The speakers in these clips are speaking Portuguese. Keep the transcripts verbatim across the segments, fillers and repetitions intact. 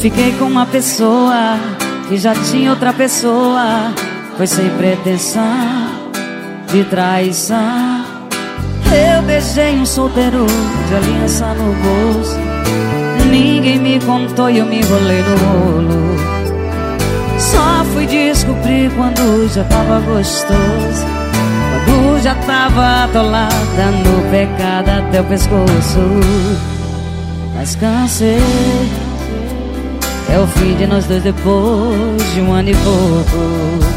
Fiquei com uma pessoa que já tinha outra pessoa. Foi sem pretensão de traição. Eu beijei um solteiro de aliança no bolso. Ninguém me contou e eu me enrolei no rolo. Só fui descobrir quando já tava gostoso, quando já tava atolada no pecado até o pescoço. Mas cansei, é o fim de nós dois depois de um ano e pouco.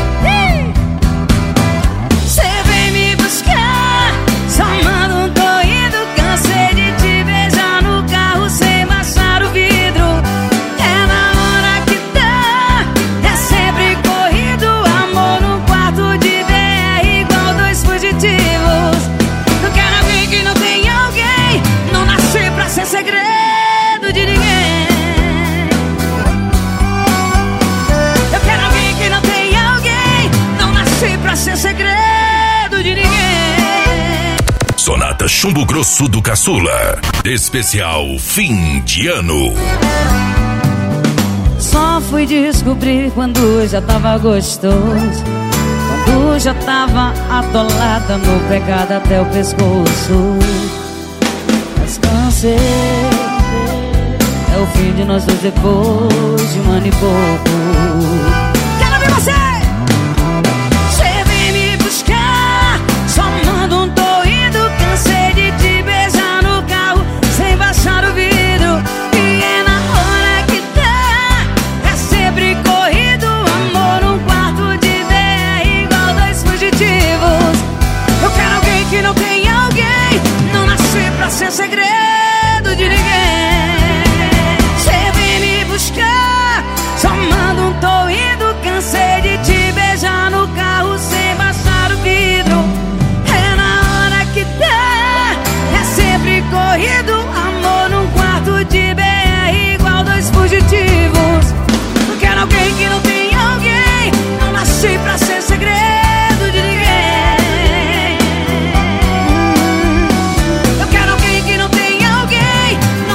Cê vem me buscar, só manda um tô indo. Cansei de te beijar no carro sem baixar o vidro. É na hora que dá, é sempre corrido. Amor no quarto de B R igual dois fugitivos. Não quero alguém que não tem alguém. Não nasci pra ser segredo de ninguém. Pra ser segredo de ninguém. Sonata Chumbo Grosso do Caçula, especial fim de ano. Só fui descobrir quando já tava gostoso, quando já tava atolada no pecado até o pescoço. Mas cansei, é o fim de nós dois depois de um ano e pouco. Quero ver você! Sem segredo de ninguém. Cê vem me buscar, só manda um tô indo. Cansei de te beijar no carro sem baixar o vidro. É na hora que dá, é sempre corrido. Amor num quarto de B R igual dois fugitivos. Não quero alguém que não tem alguém. Não nasci pra ser segredo de ninguém.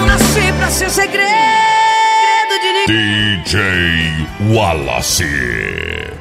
Pra ser segredo de ninguém. D J Wallace.